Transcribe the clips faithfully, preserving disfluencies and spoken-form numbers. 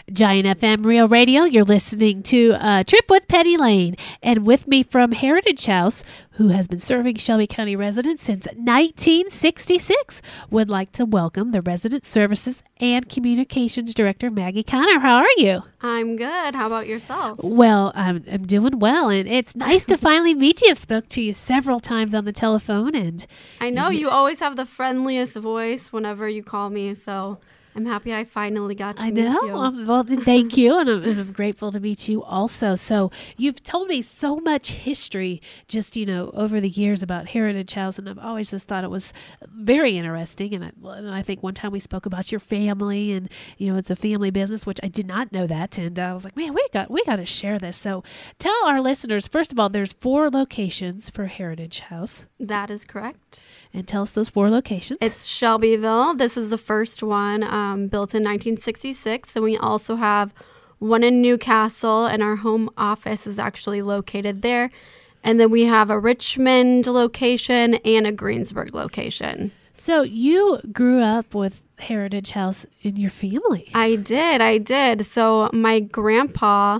Giant F M Real Radio. You're listening to uh, Trip with Penny Lane. And with me from Heritage House, who has been serving Shelby County residents since nineteen sixty-six, would like to welcome the Resident Services and Communications Director, Maggie Connor. How are you? I'm good. How about yourself? Well, I'm, I'm doing well, and it's nice to finally meet you. I've spoke to you several times on the telephone, and I know you always have the friendliest voice whenever you call me, so I'm happy I finally got to I meet know. you. Um, well, then thank you, and I'm, and I'm grateful to meet you also. So you've told me so much history just, you know, over the years about Heritage House, and I've always just thought it was very interesting. And I, and I think one time we spoke about your family, and, you know, it's a family business, which I did not know that. And uh, I was like, man, we got we got to share this. So tell our listeners, first of all, there's four locations for Heritage House. That is correct. And tell us those four locations. It's Shelbyville. This is the first one, um, built in nineteen sixty-six. And we also have one in Newcastle, and our home office is actually located there. And then we have a Richmond location and a Greensburg location. So you grew up with Heritage House in your family. I did. I did. So my grandpa,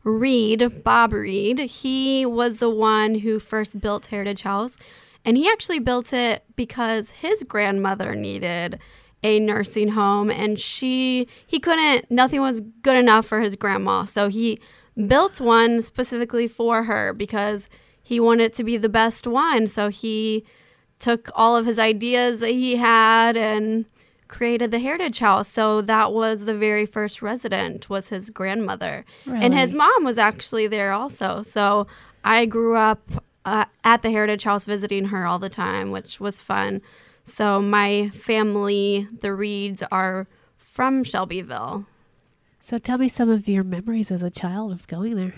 Reed, Bob Reed, he was the one who first built Heritage House. And he actually built it because his grandmother needed a nursing home, and she he couldn't, nothing was good enough for his grandma. So he built one specifically for her because he wanted it to be the best one. So he took all of his ideas that he had and created the Heritage House. So that was the very first resident, was his grandmother. Really? And his mom was actually there also. So I grew up Uh, at the Heritage House visiting her all the time, which was fun. So my family, the Reeds, are from Shelbyville. So tell me some of your memories as a child of going there.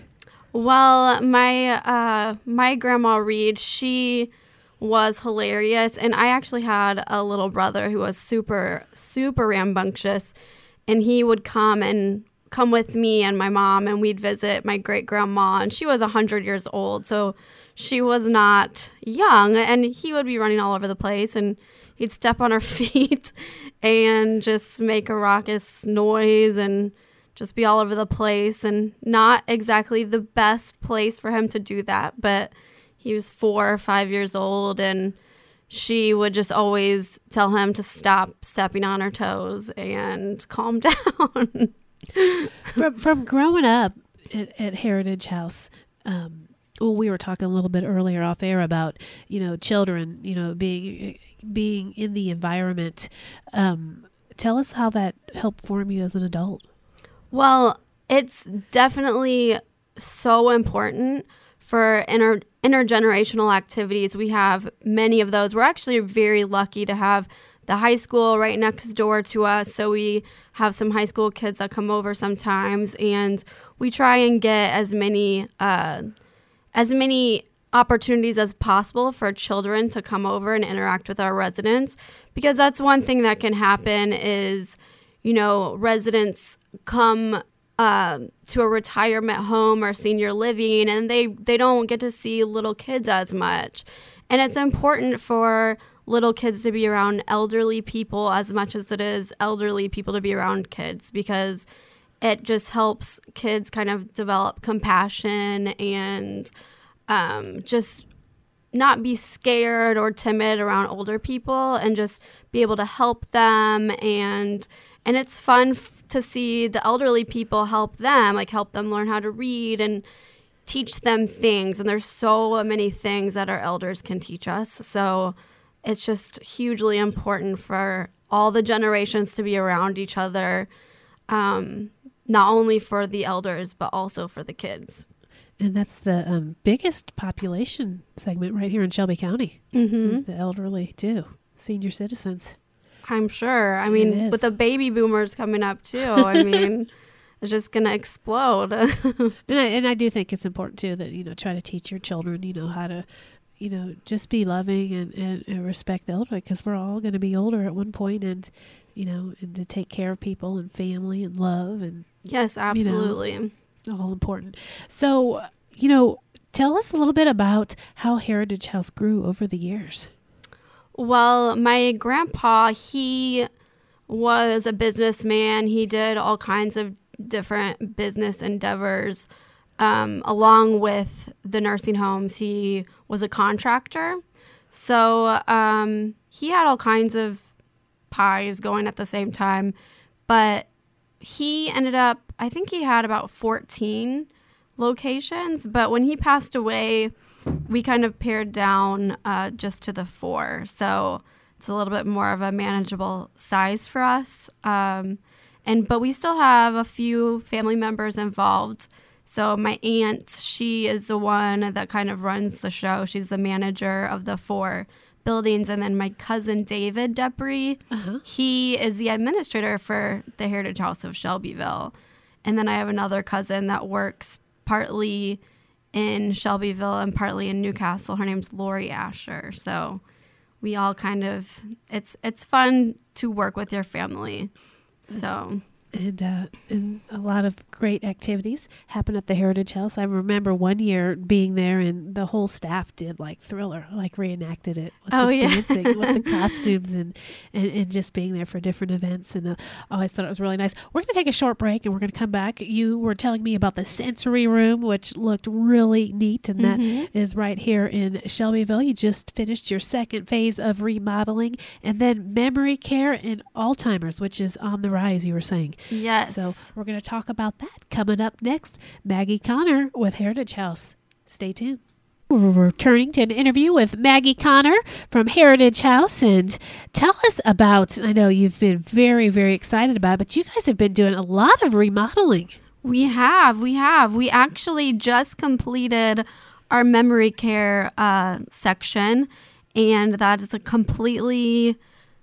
Well, my uh, my grandma Reed, she was hilarious. And I actually had a little brother who was super, super rambunctious. And he would come and come with me and my mom, and we'd visit my great-grandma. And she was one hundred years old, so she was not young, and he would be running all over the place, and he'd step on her feet and just make a raucous noise and just be all over the place, and not exactly the best place for him to do that, but he was four or five years old, and she would just always tell him to stop stepping on her toes and calm down. from, from growing up at, at Heritage House, um, well, we were talking a little bit earlier off air about, you know, children, you know, being being in the environment. Um, tell us how that helped form you as an adult. Well, it's definitely so important for inter- intergenerational activities. We have many of those. We're actually very lucky to have the high school right next door to us. So we have some high school kids that come over sometimes, and we try and get as many uh, as many opportunities as possible for children to come over and interact with our residents, because that's one thing that can happen is, you know, residents come uh, to a retirement home or senior living, and they, they don't get to see little kids as much. And it's important for little kids to be around elderly people as much as it is elderly people to be around kids, because it just helps kids kind of develop compassion and um, just not be scared or timid around older people, and just be able to help them. And and it's fun f- to see the elderly people help them, like help them learn how to read and teach them things. And there's so many things that our elders can teach us. So it's just hugely important for all the generations to be around each other, um, not only for the elders, but also for the kids. And that's the um, biggest population segment right here in Shelby County, Mm-hmm. is the elderly too, senior citizens. I'm sure. I It mean, is. with the baby boomers coming up too, I mean, it's just going to explode. And I, and I do think it's important too that, you know, try to teach your children, you know, how to, you know, just be loving and, and, and respect the elderly, because we're all going to be older at one point, and, you know, and to take care of people and family and love and Yes, absolutely. You know, all important. So, you know, tell us a little bit about how Heritage House grew over the years. Well, my grandpa, he was a businessman. He did all kinds of different business endeavors. Um, along with the nursing homes, he was a contractor. So um, he had all kinds of pies going at the same time. But he ended up, I think he had about fourteen locations. But when he passed away, we kind of pared down uh, just to the four. So it's a little bit more of a manageable size for us. Um, and but we still have a few family members involved. So my aunt, she is the one that kind of runs the show. She's the manager of the four buildings. And then my cousin, David Depre, uh-huh. he is the administrator for the Heritage House of Shelbyville. And then I have another cousin that works partly in Shelbyville and partly in Newcastle. Her name's Lori Asher. So we all kind of, it's it's fun to work with your family. So... And, uh, and a lot of great activities happen at the Heritage House. I remember one year being there, and the whole staff did like Thriller, like reenacted it with oh, the yeah. dancing, with the costumes, and, and, and just being there for different events. And uh, oh, I thought it was really nice. We're going to take a short break, and we're going to come back. You were telling me about the sensory room, which looked really neat, and mm-hmm. that is right here in Shelbyville. You just finished your second phase of remodeling, and then memory care and Alzheimer's, which is on the rise, you were saying. Yes. So we're going to talk about that coming up next. Maggie Connor with Heritage House. Stay tuned. We're returning to an interview with Maggie Connor from Heritage House. And tell us about, I know you've been very, very excited about it, but you guys have been doing a lot of remodeling. We have. We have. We actually just completed our memory care uh, section. And that is a completely...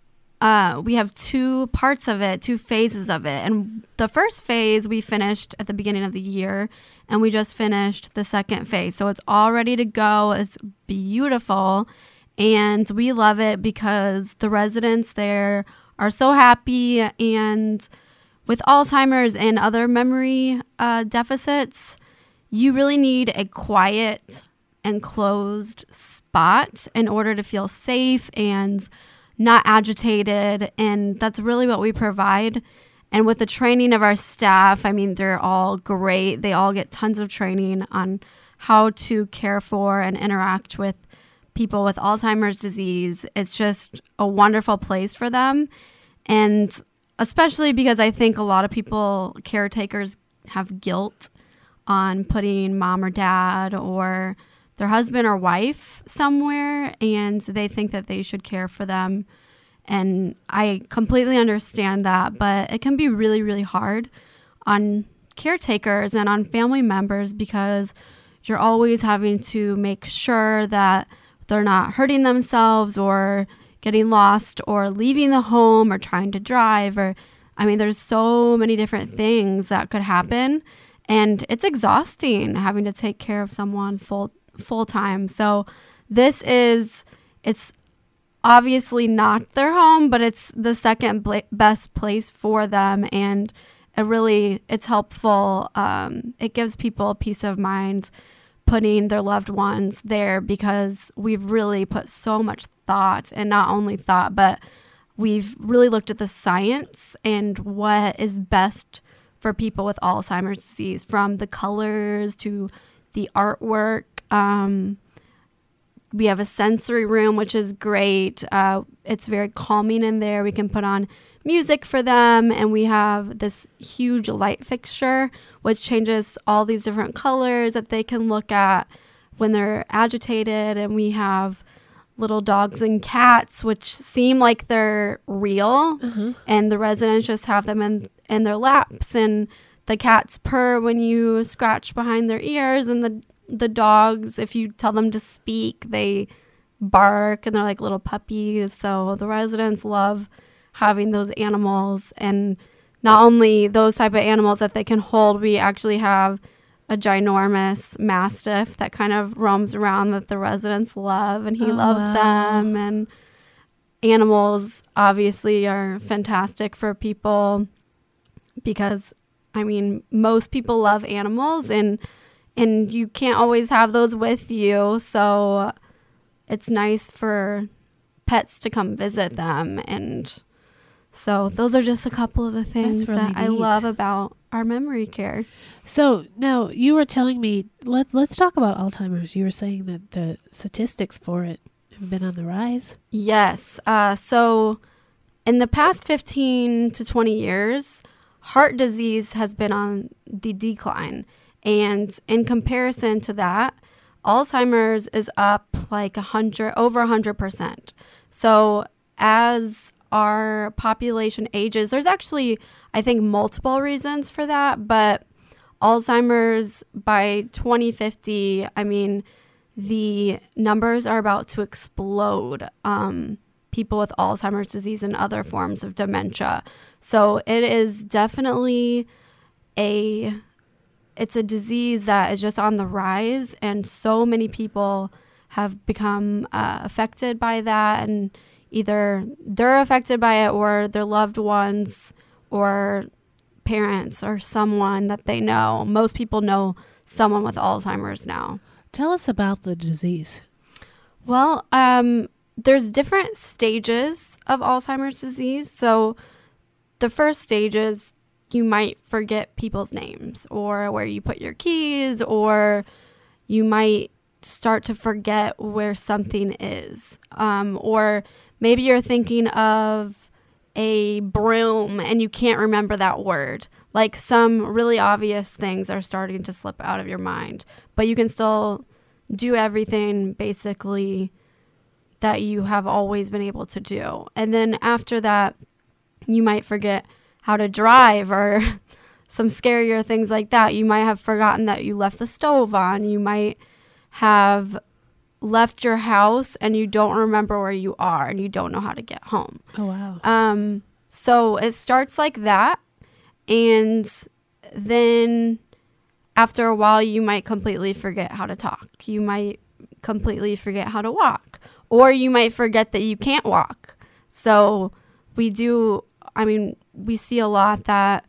Uh, we have two parts of it, two phases of it. And the first phase we finished at the beginning of the year, and we just finished the second phase. So it's all ready to go. It's beautiful. And we love it because the residents there are so happy. And with Alzheimer's and other memory uh, deficits, you really need a quiet, enclosed spot in order to feel safe and not agitated, and that's really what we provide. And with the training of our staff, I mean, they're all great. They all get tons of training on how to care for and interact with people with Alzheimer's disease. It's just a wonderful place for them. And especially because I think a lot of people, caretakers, have guilt on putting mom or dad or their husband or wife somewhere, and they think that they should care for them. And I completely understand that, but it can be really, really hard on caretakers and on family members because you're always having to make sure that they're not hurting themselves or getting lost or leaving the home or trying to drive. Or, I mean, there's so many different things that could happen, and it's exhausting having to take care of someone full full time. So this is, it's obviously not their home, but it's the second bla- best place for them. And it really, it's helpful. Um, it gives people peace of mind putting their loved ones there because we've really put so much thought, and not only thought, but we've really looked at the science and what is best for people with Alzheimer's disease, from the colors to the artwork. Um, we have a sensory room, which is great. Uh, it's very calming in there. We can put on music for them, and we have this huge light fixture, which changes all these different colors that they can look at when they're agitated. And we have little dogs and cats, which seem like they're real, mm-hmm. and the residents just have them in, in their laps, and the cats purr when you scratch behind their ears, and the The dogs, if you tell them to speak, they bark, and they're like little puppies. So the residents love having those animals, and not only those type of animals that they can hold, we actually have a ginormous mastiff that kind of roams around that the residents love, and he oh, loves wow. them. And animals obviously are fantastic for people because, I mean, most people love animals, and And you can't always have those with you, so it's nice for pets to come visit them. And So those are just a couple of the things really that I neat. love about our memory care. So now you were telling me, let, let's talk about Alzheimer's. You were saying that the statistics for it have been on the rise. Yes. Uh, so in the past fifteen to twenty years, heart disease has been on the decline. And in comparison to that, Alzheimer's is up like a hundred, over a hundred percent. So as our population ages, there's actually, I think, multiple reasons for that. But Alzheimer's by twenty fifty, I mean, the numbers are about to explode. Um, people with Alzheimer's disease and other forms of dementia. So it is definitely a it's a disease that is just on the rise, and so many people have become uh, affected by that, and either they're affected by it or their loved ones or parents or someone that they know. Most people know someone with Alzheimer's now. Tell us about the disease. Well, um, there's different stages of Alzheimer's disease. So the first stage is you might forget people's names or where you put your keys, or you might start to forget where something is. Um, or maybe you're thinking of a broom and you can't remember that word. Like some really obvious things are starting to slip out of your mind, but you can still do everything basically that you have always been able to do. And then after that, you might forget how to drive or some scarier things like that. You might have forgotten that you left the stove on. You might have left your house and you don't remember where you are and you don't know how to get home. Oh, wow. Um, so it starts like that. And then after a while, you might completely forget how to talk. You might completely forget how to walk. Or you might forget that you can't walk. So we do, I mean, we see a lot that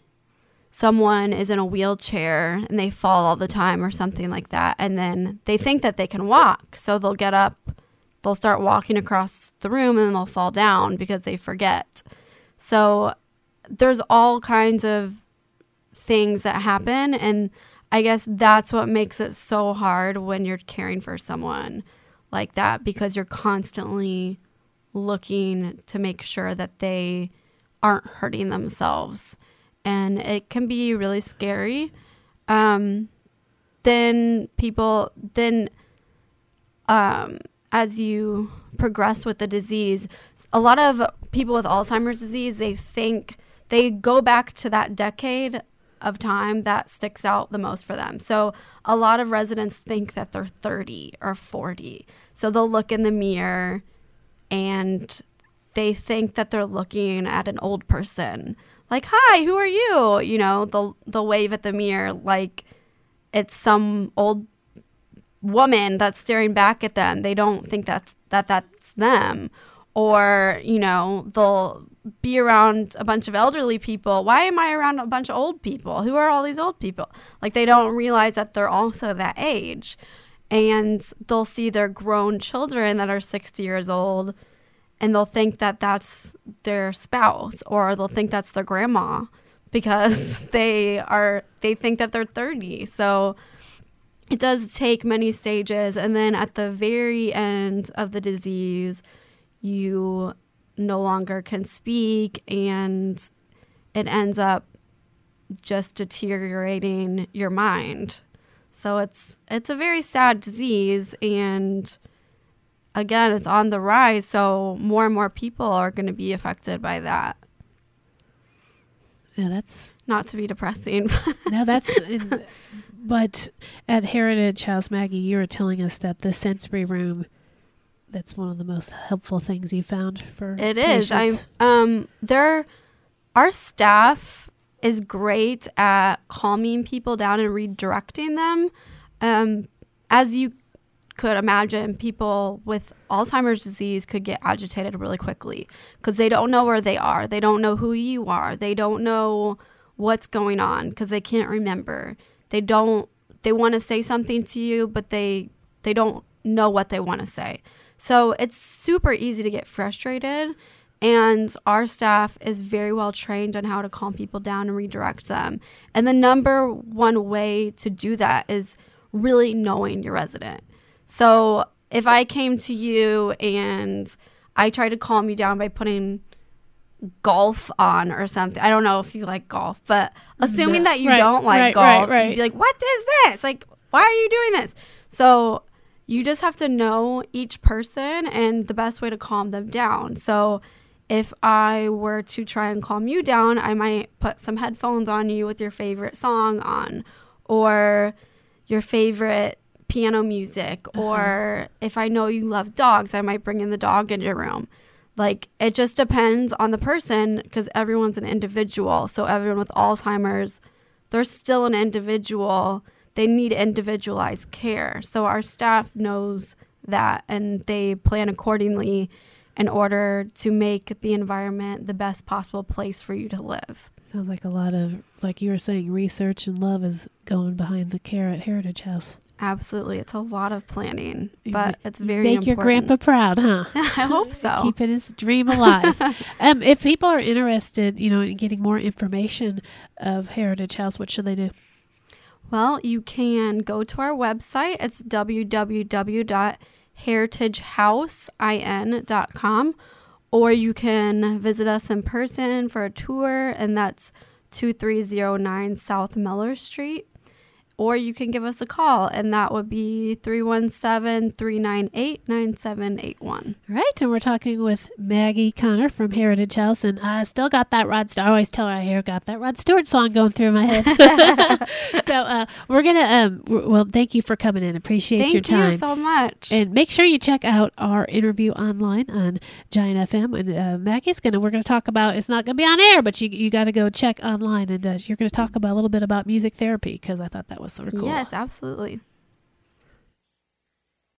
someone is in a wheelchair and they fall all the time or something like that. And then they think that they can walk. So they'll get up, they'll start walking across the room, and then they'll fall down because they forget. So there's all kinds of things that happen. And I guess that's what makes it so hard when you're caring for someone like that, because you're constantly looking to make sure that they aren't hurting themselves. And it can be really scary. Um, then people, then um, as you progress with the disease, a lot of people with Alzheimer's disease, they think, they go back to that decade of time that sticks out the most for them. So a lot of residents think that they're thirty or forty. So they'll look in the mirror and they think that they're looking at an old person. Like, hi, who are you? You know, they'll, they'll wave at the mirror like it's some old woman that's staring back at them. They don't think that's, that that's them. Or, you know, they'll be around a bunch of elderly people. Why am I around a bunch of old people? Who are all these old people? Like, they don't realize that they're also that age. And they'll see their grown children that are sixty years old, and they'll think that that's their spouse, or they'll think that's their grandma because they are, they think that they're thirty. So it does take many stages. And then at the very end of the disease, you no longer can speak, and it ends up just deteriorating your mind. So it's it's a very sad disease, and again, it's on the rise, so more and more people are going to be affected by that. Yeah, that's not to be depressing. No, that's in, but at Heritage House, Maggie, you were telling us that the sensory room, that's one of the most helpful things you found for it patients. is. I'm um there our staff is great at calming people down and redirecting them. Um as you could imagine, people with Alzheimer's disease could get agitated really quickly because they don't know where they are. They don't know who you are. They don't know what's going on because they can't remember. They don't, they want to say something to you, but they, they don't know what they want to say. So it's super easy to get frustrated. And our staff is very well trained on how to calm people down and redirect them. And the number one way to do that is really knowing your resident. So if I came to you and I tried to calm you down by putting golf on or something, I don't know if you like golf, but assuming No. that you Right, don't like right, golf, right, right. you'd be like, what is this? Like, why are you doing this? So you just have to know each person and the best way to calm them down. So if I were to try and calm you down, I might put some headphones on you with your favorite song on, or your favorite piano music, Uh-huh. or if I know you love dogs, I might bring in the dog in your room. Like, it just depends on the person, because everyone's an individual. So everyone with Alzheimer's, they're still an individual. They need individualized care. So our staff knows that, and they plan accordingly in order to make the environment the best possible place for you to live. Sounds like a lot of, like you were saying, research and love is going behind the care at Heritage House. Absolutely. It's a lot of planning, You but ma- it's very Make your important. grandpa proud, huh? I hope so. Keeping his dream alive. um, if people are interested, you know, in getting more information of Heritage House, what should they do? Well, you can go to our website. It's w w w dot heritage house in dot com, or you can visit us in person for a tour, and that's two three zero nine South Miller Street. Or you can give us a call, and that would be three one seven, three nine eight, nine seven eight one. Right, and we're talking with Maggie Connor from Heritage House, and I still got that Rod Stewart. I always tell her I hear got that Rod Stewart song going through my head. so uh, we're gonna um, w- well, thank you for coming in. Appreciate Thank your time. you so much. And make sure you check out our interview online on Giant F M. And uh, Maggie's gonna we're gonna talk about. It's not gonna be on air, but you you got to go check online, and uh, you're gonna talk about a little bit about music therapy, because I thought that was sort of cool. Yes, absolutely.